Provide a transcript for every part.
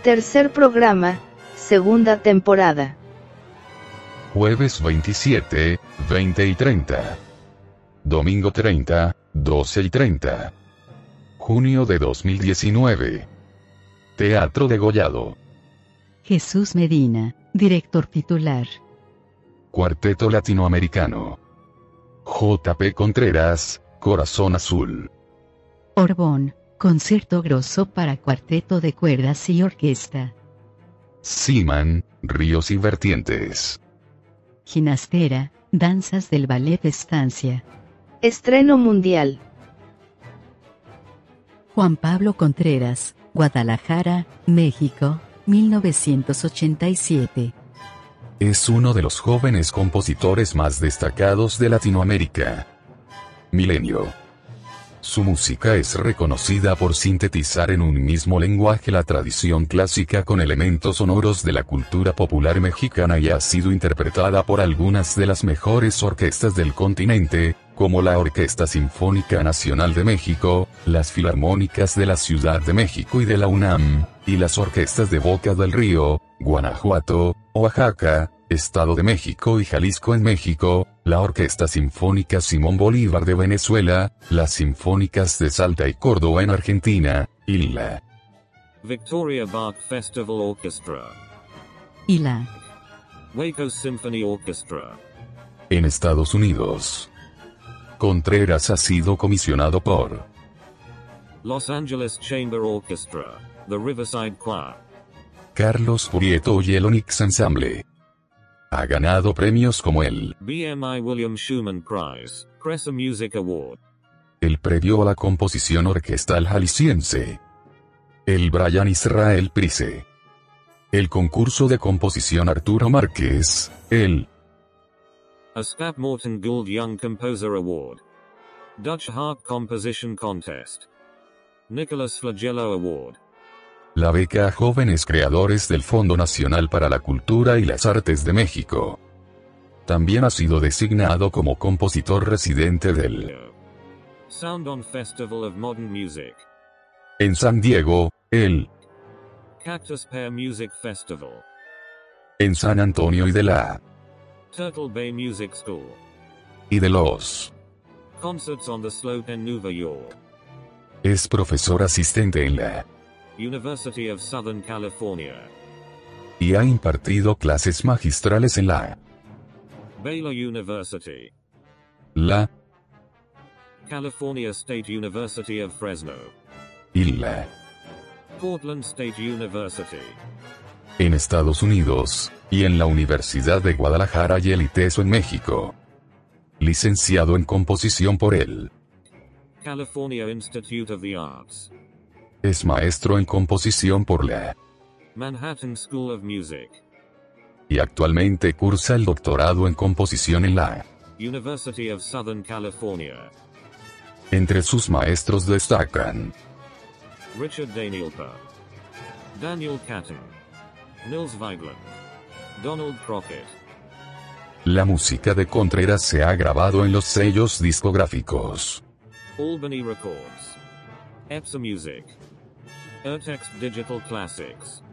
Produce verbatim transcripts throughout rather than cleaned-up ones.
Tercer programa, segunda temporada. Jueves veintisiete, veinte y treinta. Domingo treinta, doce y treinta. Junio de dos mil diecinueve. Teatro Degollado. Jesús Medina, director titular. Cuarteto Latinoamericano. J P Contreras, Corazón Azul. Orbón, concierto grosso para cuarteto de cuerdas y orquesta. Siman, Ríos y Vertientes. Ginastera, danzas del ballet Estancia. Estreno mundial. Juan Pablo Contreras, Guadalajara, México, mil novecientos ochenta y siete. Es uno de los jóvenes compositores más destacados de Latinoamérica. Milenio. Su música es reconocida por sintetizar en un mismo lenguaje la tradición clásica con elementos sonoros de la cultura popular mexicana y ha sido interpretada por algunas de las mejores orquestas del continente, como la Orquesta Sinfónica Nacional de México, las Filarmónicas de la Ciudad de México y de la UNAM, y las orquestas de Boca del Río, Guanajuato, Oaxaca, Estado de México y Jalisco en México, la Orquesta Sinfónica Simón Bolívar de Venezuela, las Sinfónicas de Salta y Córdoba en Argentina, y la Victoria Bach Festival Orchestra. Y la Waco Symphony Orchestra. En Estados Unidos. Contreras ha sido comisionado por Los Angeles Chamber Orchestra, The Riverside Choir. Carlos Prieto y el Onyx Ensemble. Ha ganado premios como el B M I William Schumann Prize, Presa Music Award. el Premio a la Composición Orquestal Jalisciense, el Brian Israel Prize, el Concurso de Composición Arturo Márquez, el Ascap Morton Gould Young Composer Award. Dutch Harp Composition Contest. Nicholas Flagello Award. la beca a jóvenes creadores del Fondo Nacional para la Cultura y las Artes de México. También ha sido designado como compositor residente del Sound On Festival of Modern Music. en San Diego, el Cactus Pear Music Festival. en San Antonio y de la Turtle Bay Music School. y de los. Concerts on the Slope en Nueva York. Es profesor asistente en la University of Southern California. y ha impartido clases magistrales en la Baylor University. la California State University of Fresno. y la Portland State University. en Estados Unidos, y en la Universidad de Guadalajara y el ITESO en México. Licenciado en composición por el California Institute of the Arts. es maestro en composición por la Manhattan School of Music. y actualmente cursa el doctorado en composición en la. University of Southern California. Entre sus maestros destacan Richard Danielpa. Daniel Catton. Nils Weigland. Donald Crockett. la música de Contreras se ha grabado en los sellos discográficos Albany Records. Epsa Music. Urtext Digital Classics.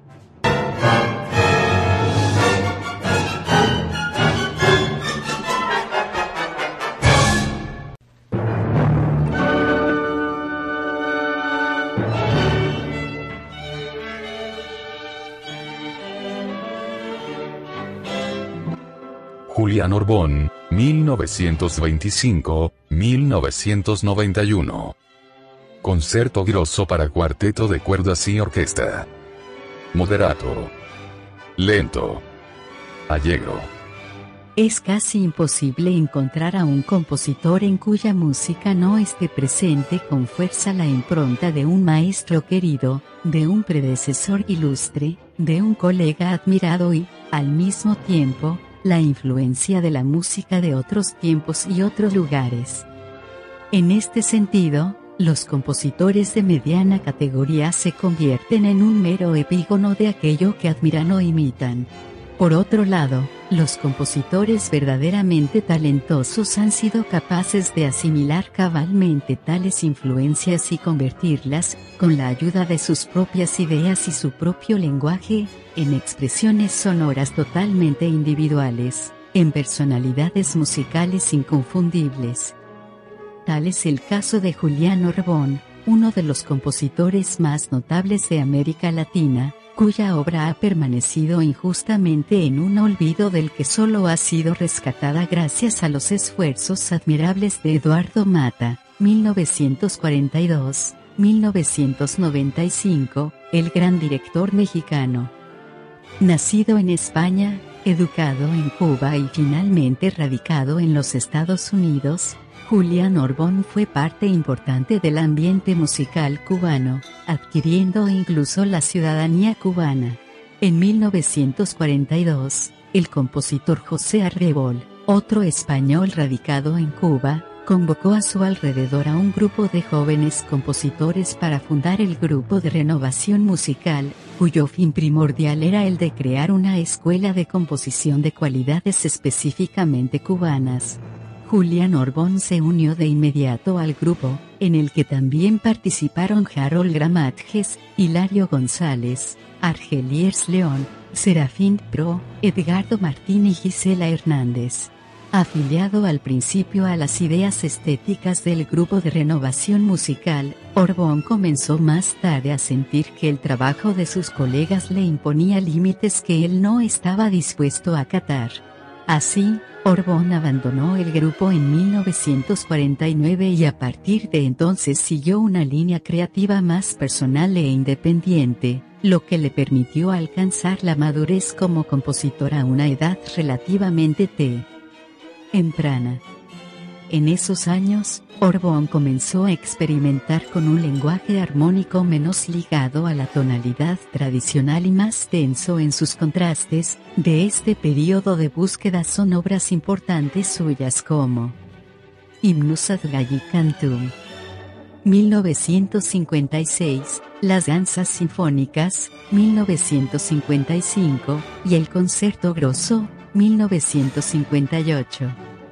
Julián Orbón, mil novecientos veinticinco a mil novecientos noventa y uno. Concerto grosso para cuarteto de cuerdas y orquesta. Moderato. Lento. Allegro. Es casi imposible encontrar a un compositor en cuya música no esté presente con fuerza la impronta de un maestro querido, de un predecesor ilustre, de un colega admirado y, al mismo tiempo, la influencia de la música de otros tiempos y otros lugares. En este sentido, los compositores de mediana categoría se convierten en un mero epígono de aquello que admiran o imitan. Por otro lado, los compositores verdaderamente talentosos han sido capaces de asimilar cabalmente tales influencias y convertirlas, con la ayuda de sus propias ideas y su propio lenguaje, en expresiones sonoras totalmente individuales, en personalidades musicales inconfundibles. Tal es el caso de Julián Orbón, uno de los compositores más notables de América Latina, cuya obra ha permanecido injustamente en un olvido del que solo ha sido rescatada gracias a los esfuerzos admirables de Eduardo Mata, mil novecientos cuarenta y dos a mil novecientos noventa y cinco, el gran director mexicano. Nacido en España, educado en Cuba y finalmente radicado en los Estados Unidos, Julián Orbón fue parte importante del ambiente musical cubano, adquiriendo incluso la ciudadanía cubana. En mil novecientos cuarenta y dos, el compositor José Arrebol, otro español radicado en Cuba, convocó a su alrededor a un grupo de jóvenes compositores para fundar el Grupo de Renovación Musical, cuyo fin primordial era el de crear una escuela de composición de cualidades específicamente cubanas. Julián Orbón se unió de inmediato al grupo, en el que también participaron Harold Gramatges, Hilario González, Argeliers León, Serafín Pro, Edgardo Martín y Gisela Hernández. Afiliado al principio a las ideas estéticas del Grupo de Renovación Musical, Orbón comenzó más tarde a sentir que el trabajo de sus colegas le imponía límites que él no estaba dispuesto a acatar. Así, Orbón abandonó el grupo en mil novecientos cuarenta y nueve y a partir de entonces siguió una línea creativa más personal e independiente, lo que le permitió alcanzar la madurez como compositor a una edad relativamente temprana. En esos años, Orbón comenzó a experimentar con un lenguaje armónico menos ligado a la tonalidad tradicional y más denso en sus contrastes. De este periodo de búsqueda son obras importantes suyas como Hymnus ad Gallicantum, mil novecientos cincuenta y seis, Las Danzas Sinfónicas, mil novecientos cincuenta y cinco, y El Concerto Grosso, mil novecientos cincuenta y ocho.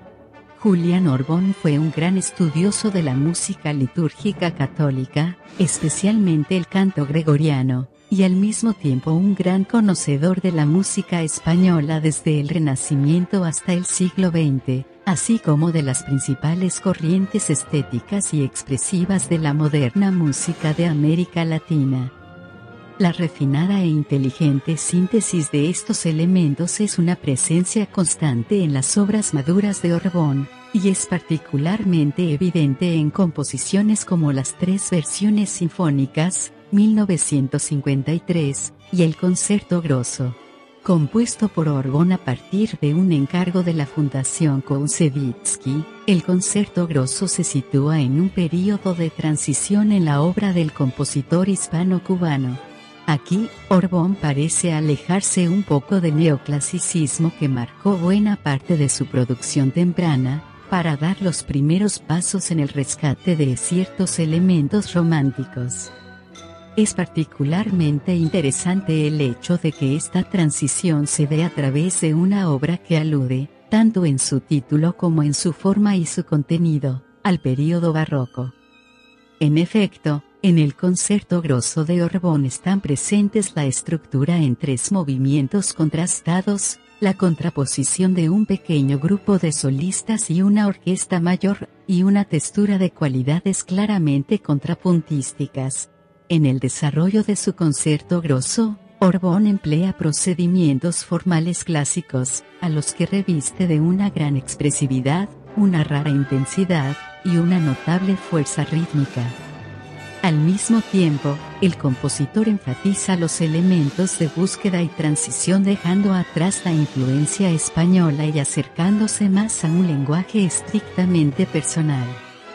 Julián Orbón fue un gran estudioso de la música litúrgica católica, especialmente el canto gregoriano, y al mismo tiempo un gran conocedor de la música española desde el Renacimiento hasta el siglo veinte, así como de las principales corrientes estéticas y expresivas de la moderna música de América Latina. La refinada e inteligente síntesis de estos elementos es una presencia constante en las obras maduras de Orbón, y es particularmente evidente en composiciones como las tres versiones sinfónicas, mil novecientos cincuenta y tres, y el Concerto Grosso. Compuesto por Orbón a partir de un encargo de la Fundación Koussevitzky, el Concerto Grosso se sitúa en un período de transición en la obra del compositor hispano-cubano. Aquí, Orbón parece alejarse un poco del neoclasicismo que marcó buena parte de su producción temprana, para dar los primeros pasos en el rescate de ciertos elementos románticos. Es particularmente interesante el hecho de que esta transición se dé a través de una obra que alude, tanto en su título como en su forma y su contenido, al período barroco. En efecto, en el Concerto Grosso de Orbón están presentes la estructura en tres movimientos contrastados, la contraposición de un pequeño grupo de solistas y una orquesta mayor, y una textura de cualidades claramente contrapuntísticas. En el desarrollo de su Concerto Grosso, Orbón emplea procedimientos formales clásicos, a los que reviste de una gran expresividad, una rara intensidad, y una notable fuerza rítmica. Al mismo tiempo, el compositor enfatiza los elementos de búsqueda y transición dejando atrás la influencia española y acercándose más a un lenguaje estrictamente personal.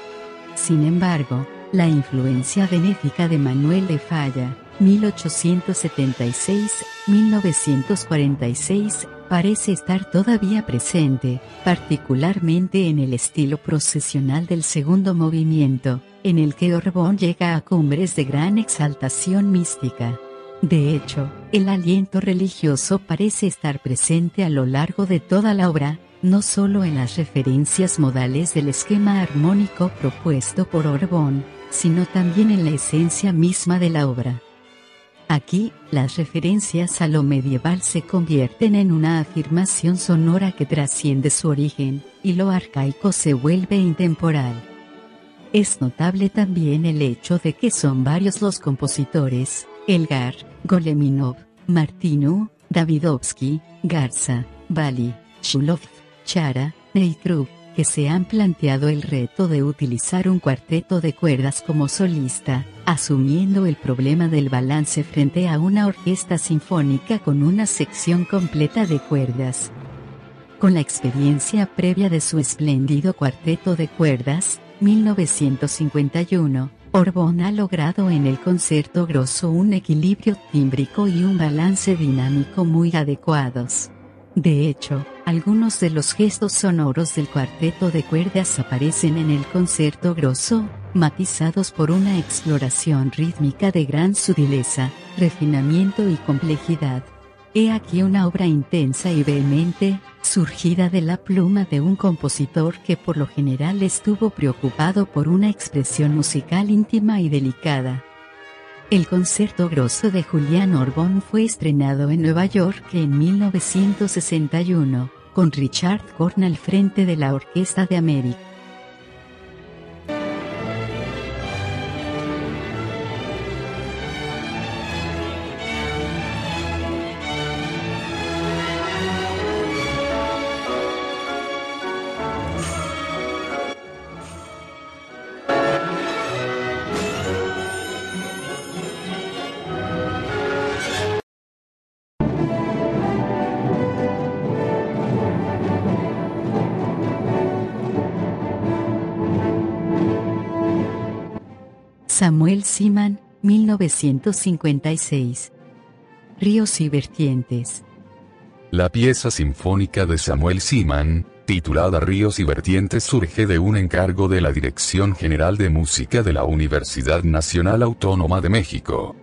Sin embargo, la influencia benéfica de Manuel de Falla, mil ochocientos setenta y seis a mil novecientos cuarenta y seis, parece estar todavía presente, particularmente en el estilo procesional del segundo movimiento, en el que Orbón llega a cumbres de gran exaltación mística. De hecho, el aliento religioso parece estar presente a lo largo de toda la obra, no solo en las referencias modales del esquema armónico propuesto por Orbón, sino también en la esencia misma de la obra. Aquí, las referencias a lo medieval se convierten en una afirmación sonora que trasciende su origen, y lo arcaico se vuelve intemporal. Es notable también el hecho de que son varios los compositores: Elgar, Goleminov, Martinu, Davidovsky, Garza, Bali, Shulov, Chara, Neitrub, que se han planteado el reto de utilizar un cuarteto de cuerdas como solista, asumiendo el problema del balance frente a una orquesta sinfónica con una sección completa de cuerdas. Con la experiencia previa de su espléndido cuarteto de cuerdas, mil novecientos cincuenta y uno, Orbón ha logrado en el concierto grosso un equilibrio tímbrico y un balance dinámico muy adecuados. De hecho, algunos de los gestos sonoros del cuarteto de cuerdas aparecen en el concierto grosso, matizados por una exploración rítmica de gran sutileza, refinamiento y complejidad. He aquí una obra intensa y vehemente, surgida de la pluma de un compositor que por lo general estuvo preocupado por una expresión musical íntima y delicada. El concierto grosso de Julián Orbón fue estrenado en Nueva York en mil novecientos sesenta y uno, con Richard Korn al frente de la Orquesta de América. Samuel Siman, mil novecientos cincuenta y seis. Ríos y vertientes. La pieza sinfónica de Samuel Siman, titulada Ríos y vertientes, surge de un encargo de la Dirección General de Música de la Universidad Nacional Autónoma de México.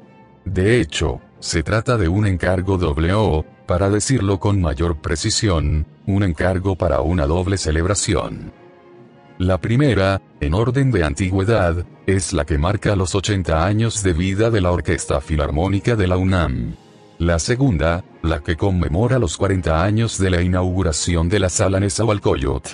De hecho, se trata de un encargo doble o, para decirlo con mayor precisión, un encargo para una doble celebración. La primera, en orden de antigüedad, es la que marca los ochenta años de vida de la Orquesta Filarmónica de la UNAM. La segunda, la que conmemora los cuarenta años de la inauguración de la Sala Nezahualcóyotl.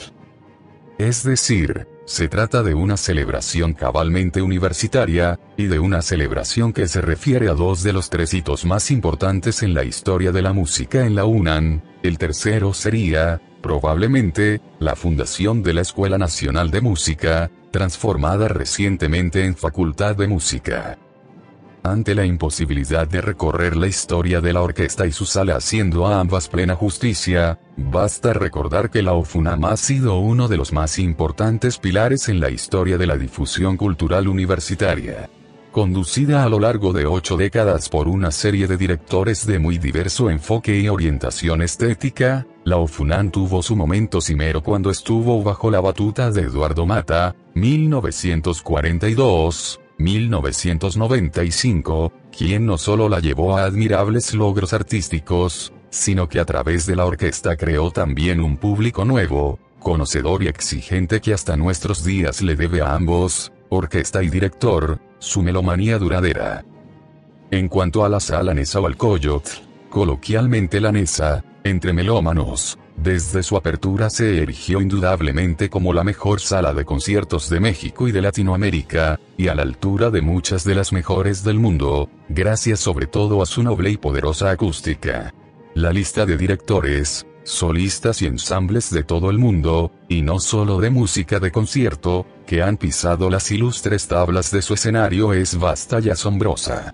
Es decir, se trata de una celebración cabalmente universitaria, y de una celebración que se refiere a dos de los tres hitos más importantes en la historia de la música en la UNAM. El tercero sería, probablemente, la fundación de la Escuela Nacional de Música, transformada recientemente en Facultad de Música. Ante la imposibilidad de recorrer la historia de la orquesta y su sala haciendo a ambas plena justicia, basta recordar que la OFUNAM ha sido uno de los más importantes pilares en la historia de la difusión cultural universitaria. Conducida a lo largo de ocho décadas por una serie de directores de muy diverso enfoque y orientación estética, la OFUNAM tuvo su momento cimero cuando estuvo bajo la batuta de Eduardo Mata, mil novecientos cuarenta y dos a mil novecientos noventa y cinco, quien no solo la llevó a admirables logros artísticos, sino que a través de la orquesta creó también un público nuevo, conocedor y exigente que hasta nuestros días le debe a ambos, orquesta y director, su melomanía duradera. En cuanto a la Sala Nezahualcóyotl, coloquialmente la Neza, entre melómanos, desde su apertura se erigió indudablemente como la mejor sala de conciertos de México y de Latinoamérica, y a la altura de muchas de las mejores del mundo, gracias sobre todo a su noble y poderosa acústica. La lista de directores, solistas y ensambles de todo el mundo, y no solo de música de concierto, que han pisado las ilustres tablas de su escenario es vasta y asombrosa.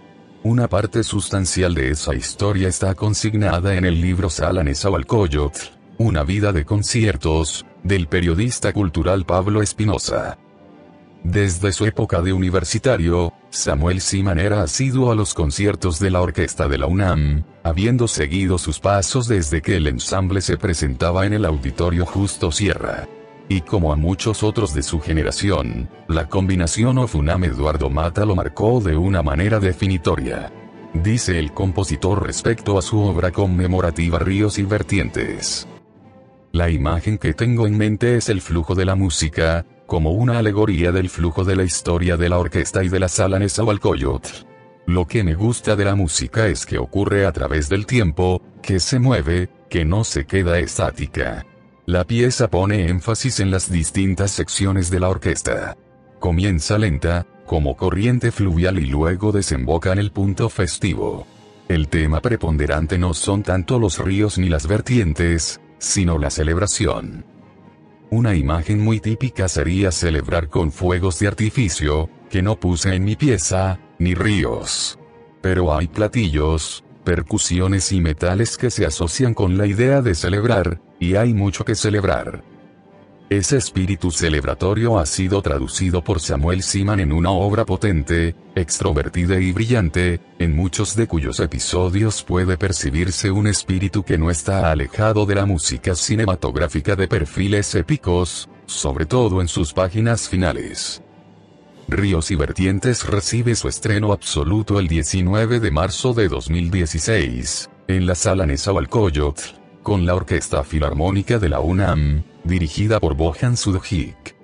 Una parte sustancial de esa historia está consignada en el libro Sala Nezahualcóyotl, una vida de conciertos, del periodista cultural Pablo Espinosa. Desde su época de universitario, Samuel Siman era asiduo a los conciertos de la orquesta de la UNAM, habiendo seguido sus pasos desde que el ensamble se presentaba en el Auditorio Justo Sierra. Y como a muchos otros de su generación, la combinación OFUNAM-Eduardo Mata lo marcó de una manera definitoria. Dice el compositor respecto a su obra conmemorativa Ríos y Vertientes. La imagen que tengo en mente es el flujo de la música, como una alegoría del flujo de la historia de la orquesta y de la sala Nezahualcóyotl. Lo que me gusta de la música es que ocurre a través del tiempo, que se mueve, que no se queda estática. La pieza pone énfasis en las distintas secciones de la orquesta. Comienza lenta, como corriente fluvial y luego desemboca en el punto festivo. El tema preponderante no son tanto los ríos ni las vertientes, sino la celebración. Una imagen muy típica sería celebrar con fuegos de artificio, que no puse en mi pieza, ni ríos. Pero hay platillos, percusiones y metales que se asocian con la idea de celebrar, y hay mucho que celebrar. Ese espíritu celebratorio ha sido traducido por Samuel Siman en una obra potente, extrovertida y brillante, en muchos de cuyos episodios puede percibirse un espíritu que no está alejado de la música cinematográfica de perfiles épicos, sobre todo en sus páginas finales. Ríos y Vertientes recibe su estreno absoluto el diecinueve de marzo de dos mil dieciséis, en la sala Nezahualcóyotl, con la Orquesta Filarmónica de la UNAM, dirigida por Bojan Sudovic.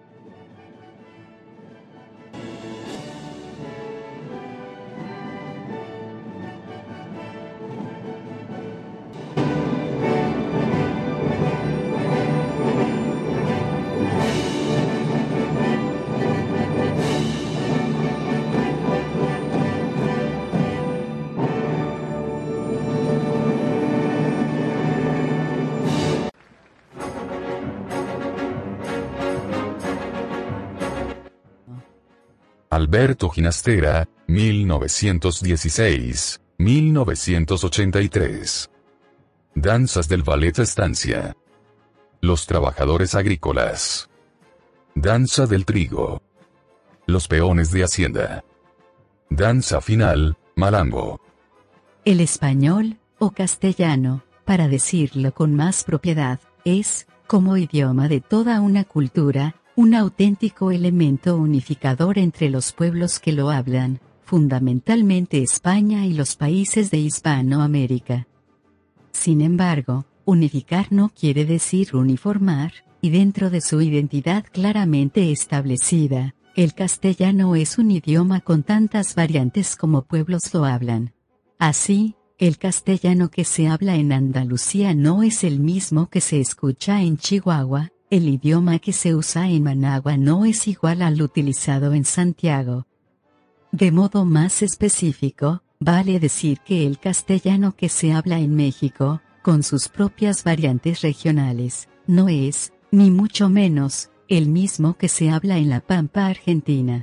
Alberto Ginastera, mil novecientos dieciséis a mil novecientos ochenta y tres. Danzas del Ballet Estancia. Los trabajadores agrícolas. Danza del trigo. Los peones de Hacienda. Danza final, Malambo. El español, o castellano, para decirlo con más propiedad, es, como idioma de toda una cultura, un auténtico elemento unificador entre los pueblos que lo hablan, fundamentalmente España y los países de Hispanoamérica. Sin embargo, unificar no quiere decir uniformar, y dentro de su identidad claramente establecida, el castellano es un idioma con tantas variantes como pueblos lo hablan. Así, el castellano que se habla en Andalucía no es el mismo que se escucha en Chihuahua. El idioma que se usa en Managua no es igual al utilizado en Santiago. De modo más específico, vale decir que el castellano que se habla en México, con sus propias variantes regionales, no es, ni mucho menos, el mismo que se habla en la Pampa Argentina.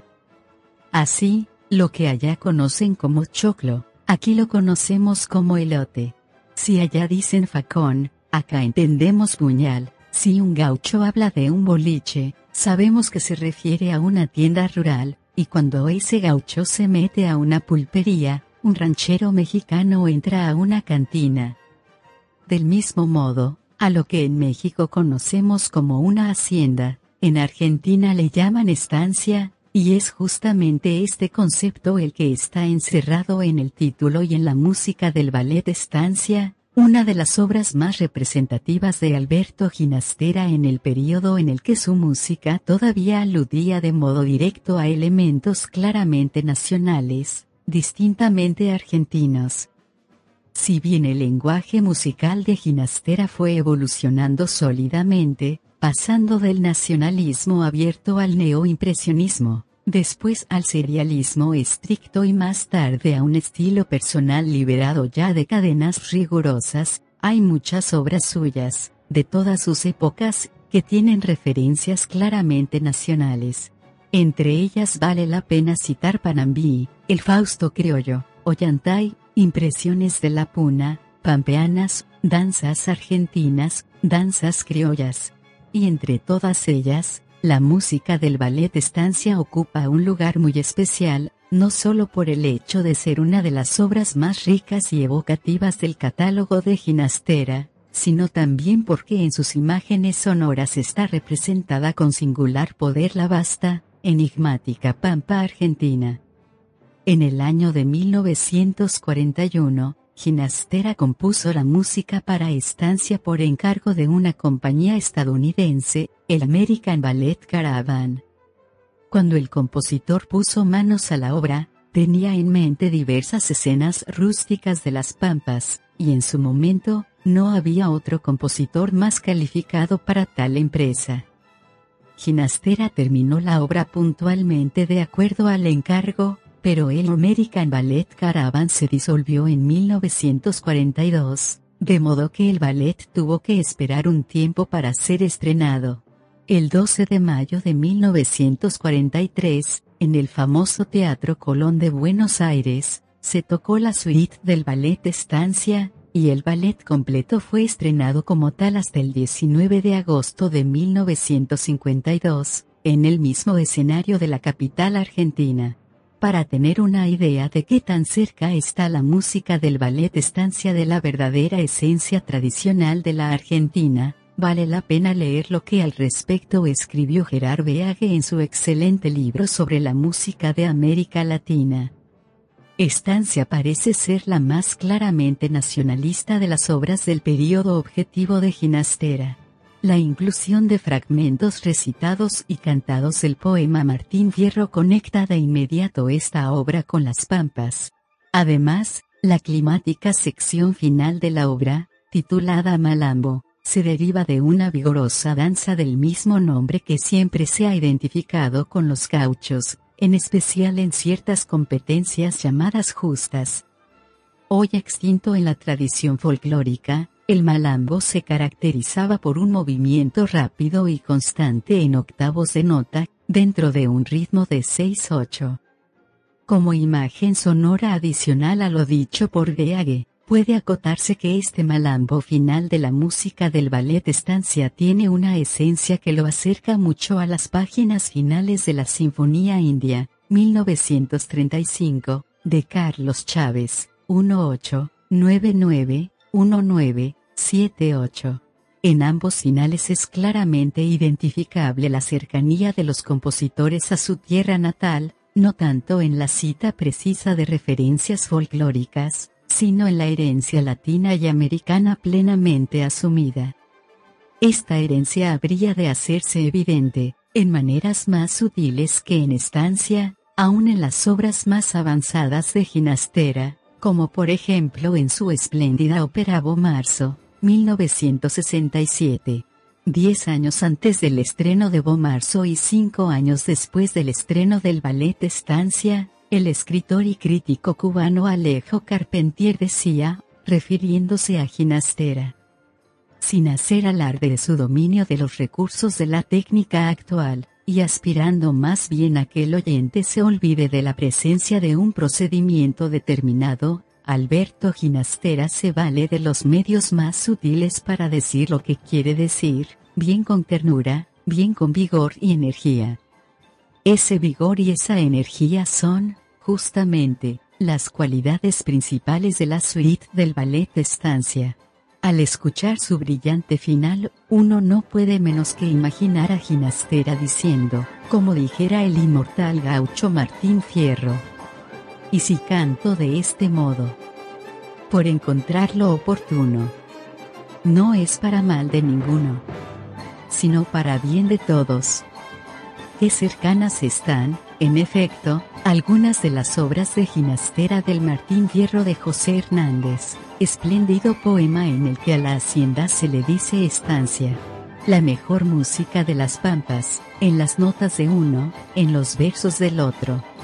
Así, lo que allá conocen como choclo, aquí lo conocemos como elote. Si allá dicen facón, acá entendemos puñal. Si un gaucho habla de un boliche, sabemos que se refiere a una tienda rural, y cuando ese gaucho se mete a una pulpería, un ranchero mexicano entra a una cantina. Del mismo modo, a lo que en México conocemos como una hacienda, en Argentina le llaman estancia, y es justamente este concepto el que está encerrado en el título y en la música del ballet Estancia, una de las obras más representativas de Alberto Ginastera en el periodo en el que su música todavía aludía de modo directo a elementos claramente nacionales, distintamente argentinos. Si bien el lenguaje musical de Ginastera fue evolucionando sólidamente, pasando del nacionalismo abierto al neoimpresionismo, después al serialismo estricto y más tarde a un estilo personal liberado ya de cadenas rigurosas, hay muchas obras suyas, de todas sus épocas, que tienen referencias claramente nacionales. Entre ellas vale la pena citar Panambí, el Fausto criollo, Ollantay, Impresiones de la Puna, Pampeanas, Danzas argentinas, Danzas criollas. Y entre todas ellas, la música del ballet Estancia ocupa un lugar muy especial, no solo por el hecho de ser una de las obras más ricas y evocativas del catálogo de Ginastera, sino también porque en sus imágenes sonoras está representada con singular poder la vasta, enigmática Pampa Argentina. En el año de mil novecientos cuarenta y uno, Ginastera compuso la música para Estancia por encargo de una compañía estadounidense, el American Ballet Caravan. Cuando el compositor puso manos a la obra, tenía en mente diversas escenas rústicas de las Pampas, y en su momento, no había otro compositor más calificado para tal empresa. Ginastera terminó la obra puntualmente de acuerdo al encargo, pero el American Ballet Caravan se disolvió en mil novecientos cuarenta y dos, de modo que el ballet tuvo que esperar un tiempo para ser estrenado. El doce de mayo de mil novecientos cuarenta y tres, en el famoso Teatro Colón de Buenos Aires, se tocó la suite del ballet Estancia, y el ballet completo fue estrenado como tal hasta el diecinueve de agosto de mil novecientos cincuenta y dos, en el mismo escenario de la capital argentina. Para tener una idea de qué tan cerca está la música del ballet Estancia de la verdadera esencia tradicional de la Argentina, vale la pena leer lo que al respecto escribió Gerard Beage en su excelente libro sobre la música de América Latina. Estancia parece ser la más claramente nacionalista de las obras del período objetivo de Ginastera. La inclusión de fragmentos recitados y cantados del poema Martín Fierro conecta de inmediato esta obra con las Pampas. Además, la climática sección final de la obra, titulada Malambo, se deriva de una vigorosa danza del mismo nombre que siempre se ha identificado con los gauchos, en especial en ciertas competencias llamadas justas. Hoy extinto en la tradición folclórica, el malambo se caracterizaba por un movimiento rápido y constante en octavos de nota, dentro de un ritmo de seis ocho. Como imagen sonora adicional a lo dicho por Beage, puede acotarse que este malambo final de la música del ballet Estancia tiene una esencia que lo acerca mucho a las páginas finales de la Sinfonía India, mil novecientos treinta y cinco, de Carlos Chávez, uno ocho nueve nueve uno nueve siete ocho. En ambos finales es claramente identificable la cercanía de los compositores a su tierra natal, no tanto en la cita precisa de referencias folclóricas, sino en la herencia latina y americana plenamente asumida. Esta herencia habría de hacerse evidente, en maneras más sutiles que en Estancia, aun en las obras más avanzadas de Ginastera, como por ejemplo en su espléndida ópera Bomarzo, mil novecientos sesenta y siete. Diez años antes del estreno de Bomarzo y cinco años después del estreno del ballet Estancia, el escritor y crítico cubano Alejo Carpentier decía, refiriéndose a Ginastera: sin hacer alarde de su dominio de los recursos de la técnica actual, y aspirando más bien a que el oyente se olvide de la presencia de un procedimiento determinado, Alberto Ginastera se vale de los medios más sutiles para decir lo que quiere decir, bien con ternura, bien con vigor y energía. Ese vigor y esa energía son, justamente, las cualidades principales de la suite del ballet Estancia. Al escuchar su brillante final, uno no puede menos que imaginar a Ginastera diciendo, como dijera el inmortal gaucho Martín Fierro: ¿y si canto de este modo? Por encontrarlo oportuno. No es para mal de ninguno, sino para bien de todos. Qué cercanas están, en efecto, algunas de las obras de Ginastera del Martín Fierro de José Hernández, espléndido poema en el que a la hacienda se le dice estancia. La mejor música de las Pampas, en las notas de uno, en los versos del otro.